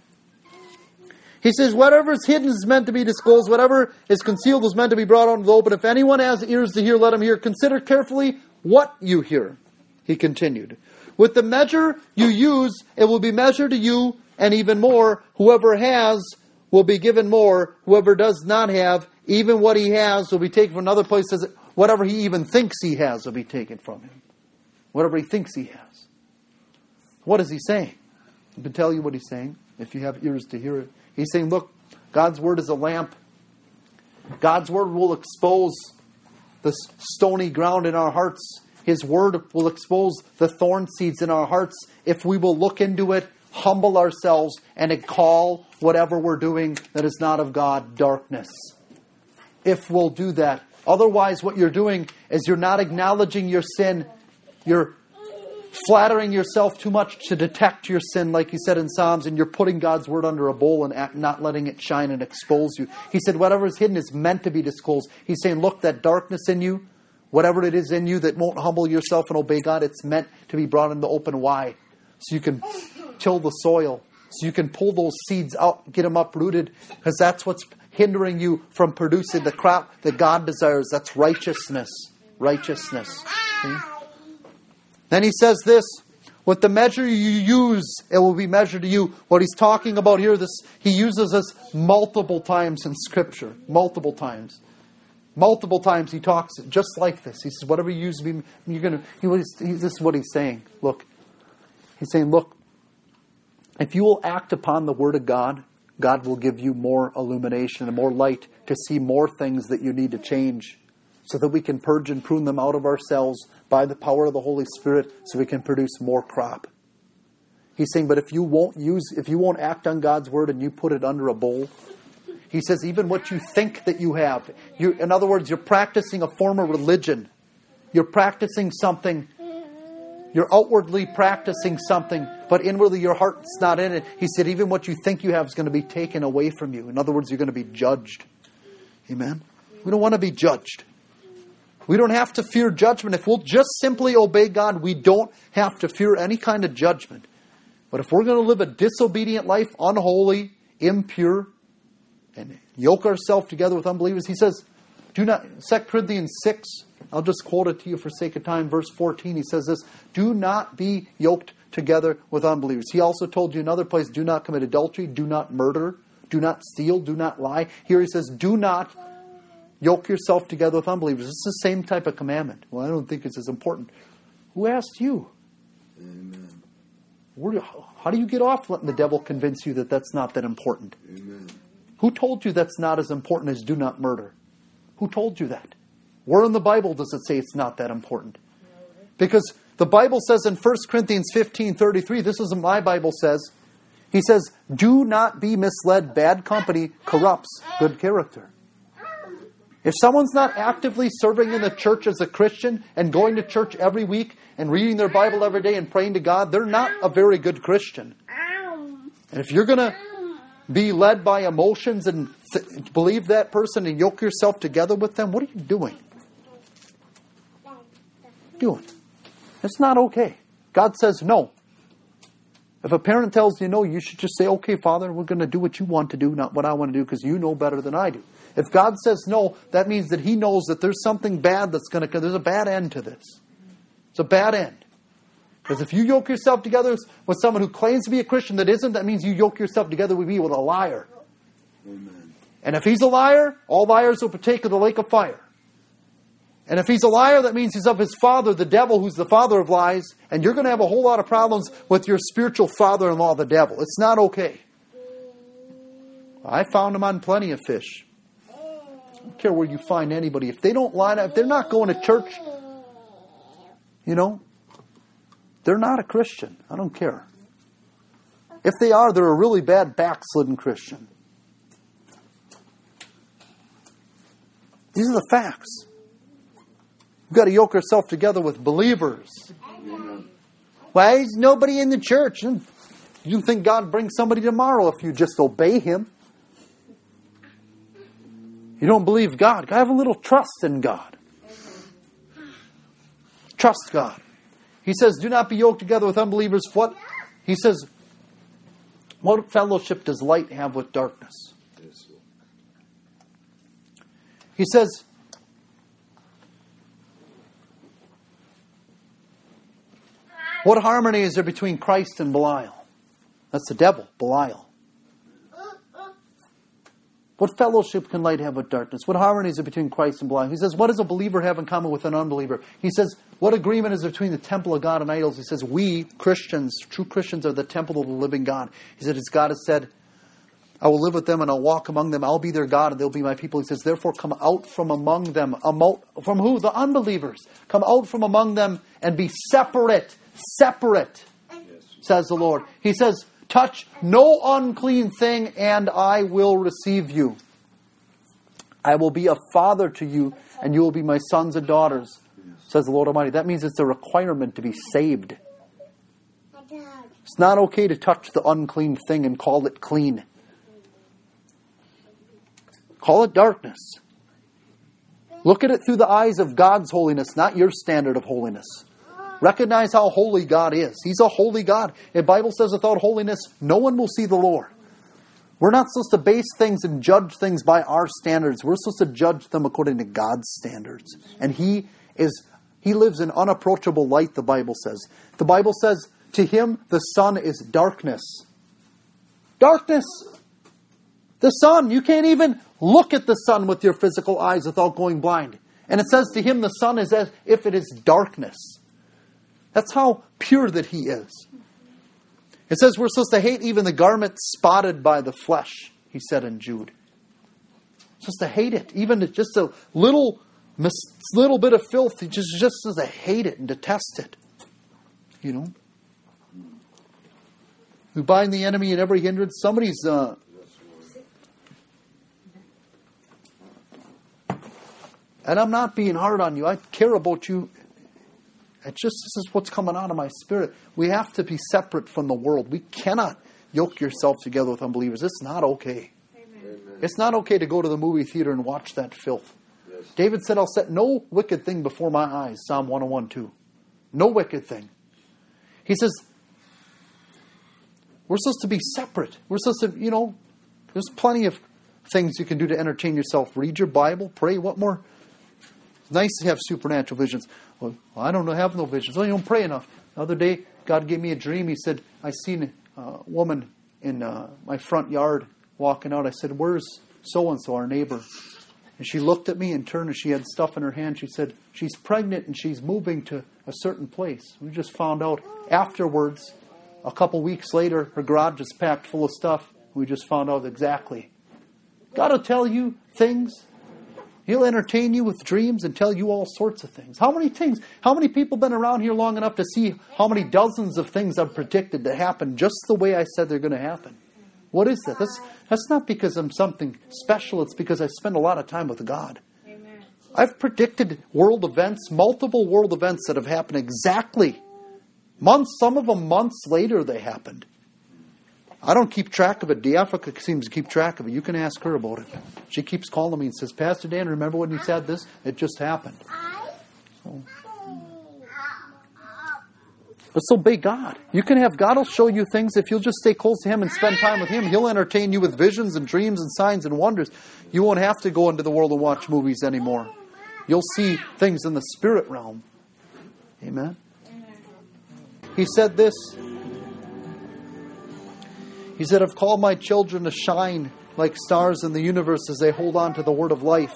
He says, whatever is hidden is meant to be disclosed. Whatever is concealed is meant to be brought out into the open. If anyone has ears to hear, let him hear. Consider carefully what you hear. He continued. With the measure you use, it will be measured to you, and even more. Whoever has will be given more. Whoever does not have, even what he has will be taken from another place. Says whatever he even thinks he has will be taken from him. Whatever he thinks he has. What is he saying? I can tell you what he's saying, if you have ears to hear it. He's saying, look, God's Word is a lamp. God's Word will expose the stony ground in our hearts. His Word will expose the thorn seeds in our hearts if we will look into it, humble ourselves, and call whatever we're doing that is not of God darkness. If we'll do that. Otherwise, what you're doing is you're not acknowledging your sin. You're flattering yourself too much to detect your sin, like he said in Psalms, and you're putting God's Word under a bowl and not letting it shine and expose you. He said whatever is hidden is meant to be disclosed. He's saying, look, that darkness in you, whatever it is in you that won't humble yourself and obey God, it's meant to be brought into open. Why? So you can till the soil. So you can pull those seeds out, get them uprooted, because that's what's hindering you from producing the crop that God desires. That's righteousness. Righteousness. See? Then he says this, with the measure you use, it will be measured to you. What he's talking about here, this he uses this multiple times in Scripture. Multiple times. Multiple times he talks just like this. He says, whatever you use, you're going to... He, he, this is what he's saying. Look. He's saying, look, if you will act upon the Word of God, God will give you more illumination and more light to see more things that you need to change so that we can purge and prune them out of ourselves by the power of the Holy Spirit so we can produce more crop. He's saying, but if you won't use, if you won't act on God's Word and you put it under a bowl, he says even what you think that you have, you, in other words, you're practicing a form of religion. You're practicing something. You're outwardly practicing something, but inwardly your heart's not in it. He said even what you think you have is going to be taken away from you. In other words, you're going to be judged. Amen? We don't want to be judged. We don't have to fear judgment. If we'll just simply obey God, we don't have to fear any kind of judgment. But if we're going to live a disobedient life, unholy, impure, and yoke ourselves together with unbelievers, he says, do not, Second Corinthians six, I'll just quote it to you for sake of time, verse fourteen, he says this, do not be yoked together with unbelievers. He also told you in another place, do not commit adultery, do not murder, do not steal, do not lie. Here he says, do not yoke yourself together with unbelievers. It's the same type of commandment. Well, I don't think it's as important. Who asked you? Amen. Where, how do you get off letting the devil convince you that that's not that important? Amen. Who told you that's not as important as do not murder? Who told you that? Where in the Bible does it say it's not that important? Because the Bible says in First Corinthians fifteen thirty-three, this is what my Bible says, He says, do not be misled. Bad company corrupts good character. If someone's not actively serving in the church as a Christian and going to church every week and reading their Bible every day and praying to God, they're not a very good Christian. And if you're going to be led by emotions and th- believe that person and yoke yourself together with them, what are you doing? Doing. It's not okay. God says no. If a parent tells you no, you should just say, okay, Father, we're going to do what you want to do, not what I want to do, because you know better than I do. If God says no, that means that He knows that there's something bad that's going to come. There's a bad end to this. It's a bad end. Because if you yoke yourself together with someone who claims to be a Christian that isn't, that means you yoke yourself together with me with a liar. Amen. And if he's a liar, all liars will partake of the lake of fire. And if he's a liar, that means he's of his father, the devil, who's the father of lies. And you're going to have a whole lot of problems with your spiritual father-in-law, the devil. It's not okay. I found him on plenty of fish. I don't care where you find anybody. If they don't line up, if they're not going to church, you know, they're not a Christian. I don't care. If they are, they're a really bad backslidden Christian. These are the facts. You've got to yoke yourself together with believers. Amen. Why is nobody in the church? You think God brings somebody tomorrow if you just obey Him. You don't believe God. Have a little trust in God. Trust God. He says, do not be yoked together with unbelievers. What? He says, what fellowship does light have with darkness? He says, what harmony is there between Christ and Belial? That's the devil, Belial. What fellowship can light have with darkness? What harmony is there between Christ and Belial? He says, what does a believer have in common with an unbeliever? He says, what agreement is there between the temple of God and idols? He says, we, Christians, true Christians, are the temple of the living God. He said, as God has said, I will live with them and I'll walk among them. I'll be their God and they'll be my people. He says, therefore come out from among them. From who? The unbelievers. Come out from among them and be separate. Separate, says the Lord. He says, touch no unclean thing and I will receive you. I will be a father to you and you will be my sons and daughters, says the Lord Almighty. That means it's a requirement to be saved. It's not okay to touch the unclean thing and call it clean. Call it darkness. Look at it through the eyes of God's holiness, not your standard of holiness. Recognize how holy God is. He's a holy God. The Bible says without holiness, no one will see the Lord. We're not supposed to base things and judge things by our standards. We're supposed to judge them according to God's standards. And He is, He lives in unapproachable light, the Bible says. The Bible says, to Him the sun is darkness. Darkness. The sun. You can't even look at the sun with your physical eyes without going blind. And it says to Him the sun is as if it is darkness. That's how pure that He is. It says we're supposed to hate even the garment spotted by the flesh, He said in Jude. We're supposed to hate it. Even just a little, little bit of filth, He just, just says to hate it and detest it. You know? We bind the enemy in every hindrance. Somebody's... Uh, and I'm not being hard on you. I care about you. It's just, this is what's coming out of my spirit. We have to be separate from the world. We cannot yoke yourself together with unbelievers. It's not okay. Amen. It's not okay to go to the movie theater and watch that filth. Yes. David said, I'll set no wicked thing before my eyes. Psalm one oh one two. No wicked thing. He says, we're supposed to be separate. We're supposed to, you know, there's plenty of things you can do to entertain yourself. Read your Bible, pray. What more? It's nice to have supernatural visions. Well, I don't have no visions. Well, you don't pray enough. The other day, God gave me a dream. He said, I seen a woman in uh, my front yard walking out. I said, where's so-and-so, our neighbor? And she looked at me and turned and she had stuff in her hand. She said, she's pregnant and she's moving to a certain place. We just found out afterwards, a couple weeks later, her garage is packed full of stuff. We just found out exactly. God will tell you things. He'll entertain you with dreams and tell you all sorts of things. How many things? How many people been around here long enough to see how many dozens of things I've predicted to happen just the way I said they're going to happen? What is that? That's, that's not because I'm something special. It's because I spend a lot of time with God. Amen. I've predicted world events, multiple world events that have happened exactly months, some of them months later they happened. I don't keep track of it. DeAfrica seems to keep track of it. You can ask her about it. She keeps calling me and says, Pastor Dan, remember when you said this? It just happened. So. Let's obey God. You can have God will show you things if you'll just stay close to Him and spend time with Him. He'll entertain you with visions and dreams and signs and wonders. You won't have to go into the world and watch movies anymore. You'll see things in the spirit realm. Amen. He said this. He said, I've called my children to shine like stars in the universe as they hold on to the word of life.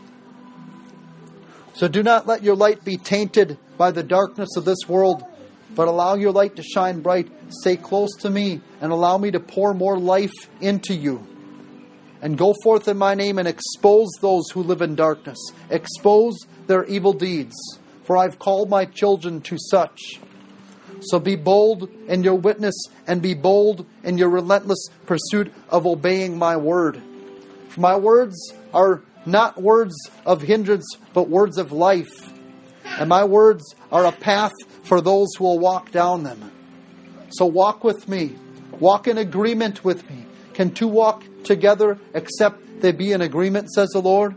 So do not let your light be tainted by the darkness of this world, but allow your light to shine bright. Stay close to me and allow me to pour more life into you. And go forth in my name and expose those who live in darkness. Expose their evil deeds. For I've called my children to such. So be bold in your witness and be bold in your relentless pursuit of obeying my word. For my words are not words of hindrance, but words of life. And my words are a path for those who will walk down them. So walk with me. Walk in agreement with me. Can two walk together except they be in agreement, says the Lord?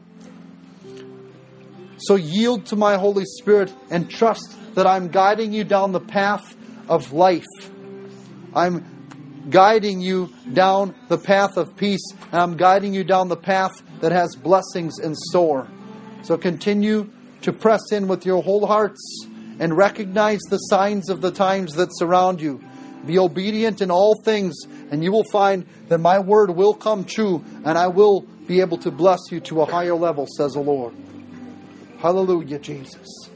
So yield to my Holy Spirit and trust that I'm guiding you down the path of life. I'm guiding you down the path of peace, and I'm guiding you down the path that has blessings in store. So continue to press in with your whole hearts and recognize the signs of the times that surround you. Be obedient in all things, and you will find that my word will come true, and I will be able to bless you to a higher level, says the Lord. Hallelujah, Jesus.